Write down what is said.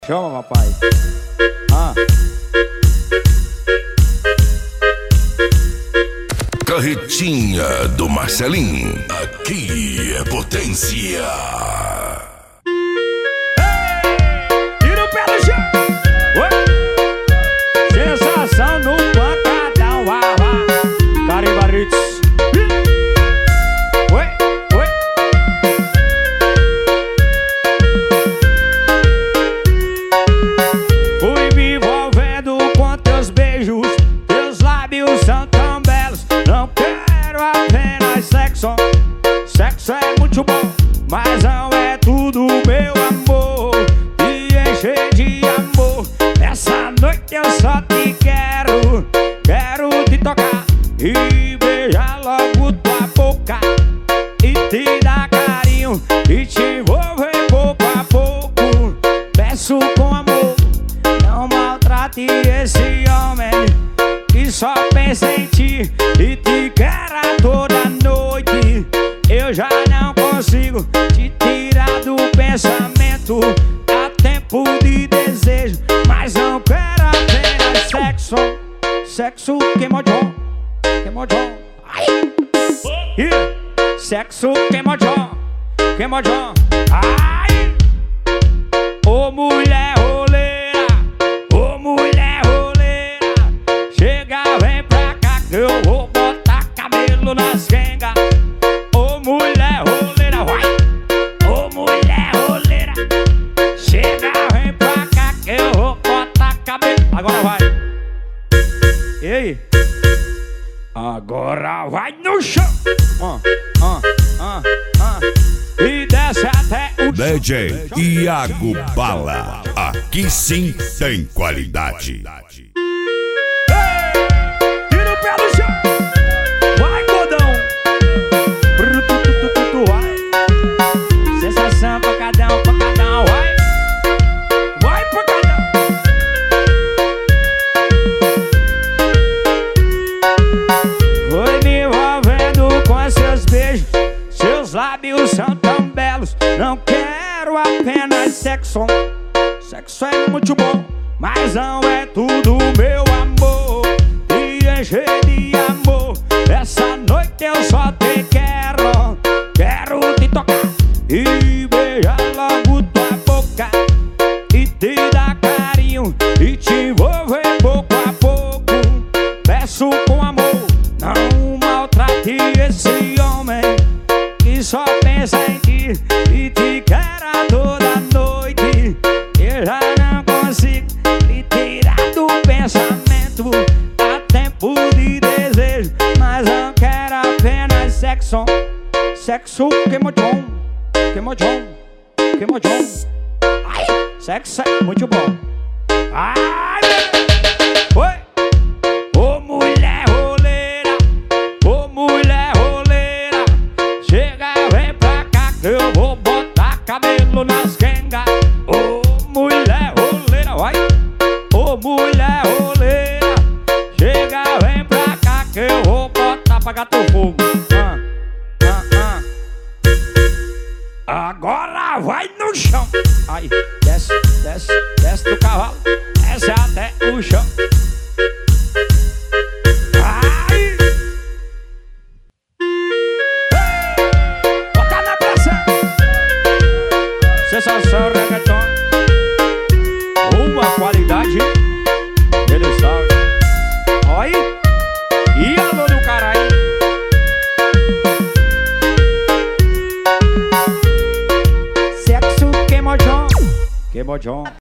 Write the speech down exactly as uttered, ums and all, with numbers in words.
Chama, papai. Ah. Carretinha do Marcelinho. Aqui é potência. Tira o pé do chão. Oi. Sensação no pancadão. Ah, ah. Carimbaritos. Oi, oi. Fui me envolvendo com teus beijos. Teus lábios são tão belos. Não quero apenas sexo. Sexo é muito bom, mas não é tudo, meu amor. Me encher de amor. Essa noite eu só te quero. Quero te tocar e beijar logo tua boca, e te dar carinho e te envolver pouco a pouco. Peço com amor, não maltrate esse homem que só pensa em ti e te quer a toda noite. Eu já não consigo te tirar do pensamento. Há tempo de desejo, mas não quero apenas sexo. Sexo queimodão, queimodão. Ai! E sexo queimodão, queimodão. Ai! Ô mulher roleira, ô mulher roleira, chega, vem pra cá que eu vou botar cabelo nas rengas. Ô mulher roleira, vai! Ô mulher roleira, chega, vem pra cá que eu vou botar cabelo. Agora vai! E aí? Agora vai no chão! Ah, ah, ah, ah. E desce até o D J Iago Bala. Aqui sim tem qualidade. Tira o pé do chão! Vai, godão! Brutututututu, vai! Sensação pancadão, pancadão, vai! Vai, pancadão! Foi me envolvendo com seus beijos. Seus lábios são tão belos. Não quero apenas sexo. Sexo é muito bom, mas não é tudo, meu amor. Te encher de amor. Essa noite eu só te quero. Quero te tocar e beijar logo tua boca, e te dar carinho e te envolver pouco a pouco. Peço com amor, não maltrate esse homem que só pensa em ti e te quer a toda noite. Eu já não consigo te tirar do pensamento. Há tempo de desejo, mas não quero apenas sexo. Sexo queimodão, queimodão, queimodão. Ai, sexo é muito bom. Ai, oi. Ô mulher roleira, ô mulher roleira, chega, vem pra cá que eu vou botar cabelo nas rengas. Ô mulher roleira, vai. Ô mulher roleira, chega, vem pra cá que eu vou botar pra gato fogo. Ah, ah, ah. Agora vai no chão. Aí, desce, desce, desce do cavalo, desce até o chão. Ai! Bota na pressão. Sensação reggaeton. Uma qualidade. Ele sabe. Oi. E alô do caralho. Sexo queimodão, queimodão.